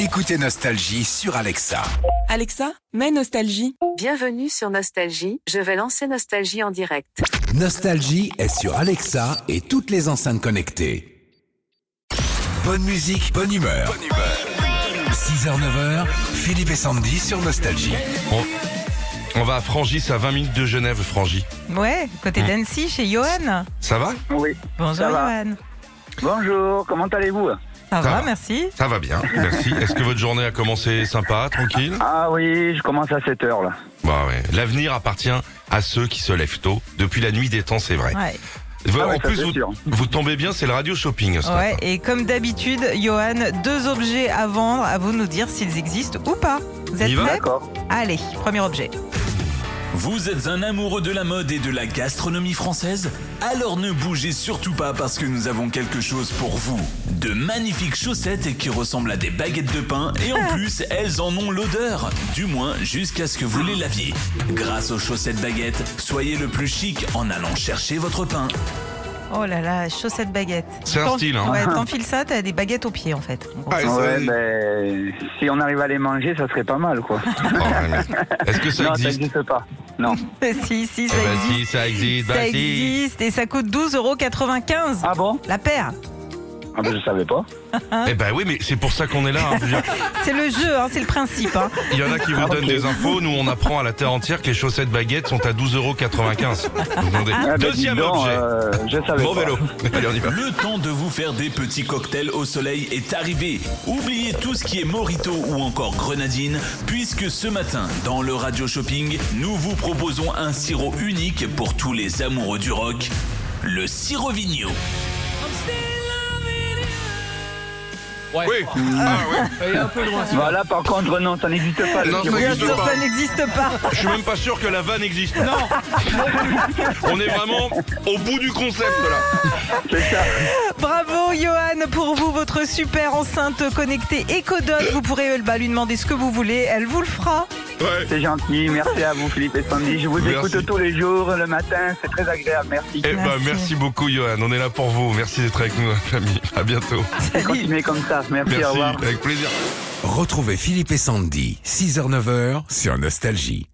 Écoutez Nostalgie sur Alexa. Alexa, mets Nostalgie. Bienvenue sur Nostalgie, je vais lancer Nostalgie en direct. Nostalgie est sur Alexa et toutes les enceintes connectées. Bonne musique, bonne humeur. 6h-9h, Philippe et Sandy sur Nostalgie. On va à Frangis, à 20 minutes de Genève, Frangis. Ouais, côté d'Annecy, chez Johan. Ça va ? Oui. Bonjour Ça va. Johan. Bonjour, comment allez-vous? Ça va, va. merci. Ça va bien, merci. Est-ce que votre journée a commencé sympa, tranquille ? Ah oui, je commence à 7h là. Bah ouais. L'avenir appartient à ceux qui se lèvent tôt. Depuis la nuit des temps, c'est vrai. Ouais. Ah ouais, En ça, plus, c'est sûr. vous tombez bien, c'est le radio shopping ce Ouais, matin. et comme d'habitude, Johan, 2 objets à vendre, à vous de nous dire s'ils existent ou pas. Vous On êtes y va ? prêts ? D'accord. Allez, premier objet. Vous êtes un amoureux de la mode et de la gastronomie française ? Alors ne bougez surtout pas parce que nous avons quelque chose pour vous. De magnifiques chaussettes qui ressemblent à des baguettes de pain et en plus, elles en ont l'odeur. Du moins, jusqu'à ce que vous les laviez. Grâce aux chaussettes baguettes, soyez le plus chic en allant chercher votre pain. Oh là là, chaussettes baguettes. C'est un style, hein. Ouais, t'enfiles ça, t'as des baguettes aux pieds en fait. Ah, et Ouais, c'est- ben, si on arrive à les manger, ça serait pas mal quoi. Oh, ouais, mais- Est-ce que ça Non, ça existe ? n'existe pas. Non. Si, ça Eh ben, existe. si, ça existe. Ça bah, si. existe et ça coûte 12,95 €. Ah bon? La paire. Ah ben je savais pas. Eh ben oui, mais c'est pour ça qu'on est là. Hein. Je veux dire, C'est le jeu, hein, c'est le principe. Hein. il y en a qui vous donnent des infos. Nous, on apprend à la terre entière que les chaussettes baguettes sont à 12,95 €. Attendez. Ah, ben, Deuxième dis donc, objet. je savais Bon pas. vélo. Allez, on y va. Le temps de vous faire des petits cocktails au soleil est arrivé. Oubliez tout ce qui est mojito ou encore grenadine, puisque ce matin, dans le Radio Shopping, nous vous proposons un sirop unique pour tous les amoureux du rock, le sirop Vigno. Oui. Ah, ouais. Voilà, par contre, non, ça n'existe pas. le Non, sirop. ça Bien existe sûr, pas. ça n'existe pas. Je suis même pas sûr que la vanne existe. Non. On est vraiment au bout du concept là. C'est ça. Bravo Johan, pour vous, votre super enceinte connectée Ecodot. Vous pourrez lui demander ce que vous voulez, elle vous le fera. Ouais. C'est gentil. Merci à vous, Philippe et Sandy. Je vous Merci. écoute tous les jours, le matin. C'est très agréable. Merci. Eh ben, merci beaucoup, Johan. On est là pour vous. Merci d'être avec nous, la famille. À bientôt. Continuez comme ça. Merci, au Merci. revoir. Avec plaisir. Retrouvez Philippe et Sandy, 6h-9h sur Nostalgie.